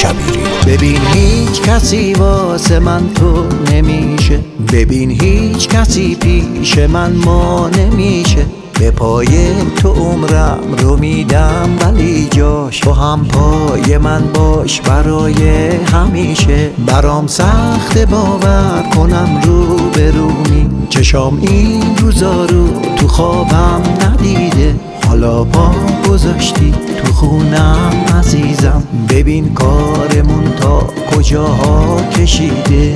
شبیری. ببین هیچ کسی واسه من تو نمیشه، ببین هیچ کسی پیش من ما نمیشه. به پای تو عمرم رو میدم ولی جاش تو هم پای من باش برای همیشه. برام سخت باور کنم رو به رومی، چشام این روزا رو تو خوابم ندیده. حالا پا گذاشتی تو خونم عزیزم، ببین کارمون تا کجاها کشیده.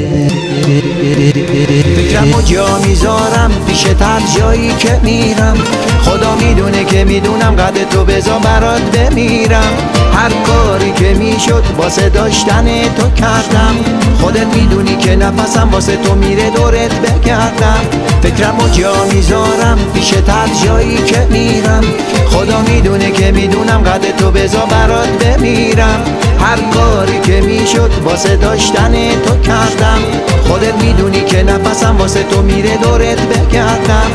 فکرمو جا میذارم پیشت هر جایی که میرم، خدا میدونه که میدونم قد تو بذار برات بمیرم. هر کاری که میشد واسه داشتن تو کردم، خودت میدونی که نفسم واسه تو میره دورت بگردم. فکرمو جا میذارم پیشت هر جایی که میرم، خدا میدونه که میدونم قد تو بذار برات بمیرم. هر کاری که میشد واسه داشتن تو کردم، خودت میدونی که نفسم واسه تو میره دورت بگردم.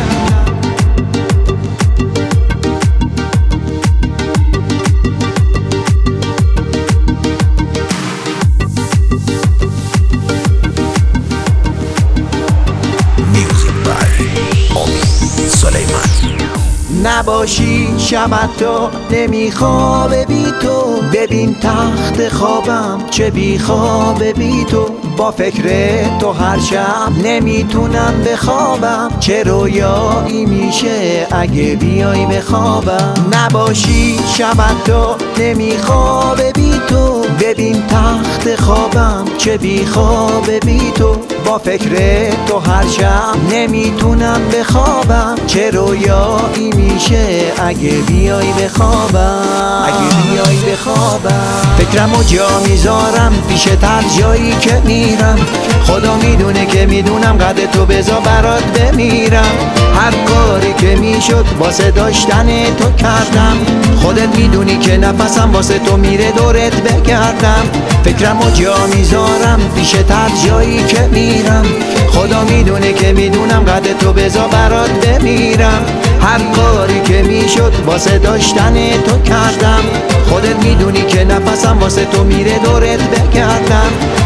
نباشی شب تو نمیخوابه بی تو، ببین تخت خوابم چه بی خوابه بی تو. با فکر تو هر شب نمیتونم بخوابم، چه رویایی میشه اگه بیای بخوابم. نباشی شب تو نمیخوابه بی تو، ببین تخت خوابم چه بی خوابه بی تو. با فکر تو هر شب نمیتونم بخوابم، چه رویایی میشه اگه بیای بخوابم، اگه بیای بخوابم. فکرمو جا میذارم پیشت هر جایی که میرم، خدا میدونه که میدونم قد تو بذار برات بمیرم. هر کاری که میشد واسه داشتن تو کردم، خودت میدونی که نفسم واسه تو میره دورت بگردم. فکرمو جا میذارم پیشت هر جایی که میرم، خدا میدونه که میدونم قد تو بذار برات بمیرم. هر کاری که میشد واسه داشتن تو کردم، خودت میدونی که نفسم واسه تو میره دورت بگردم.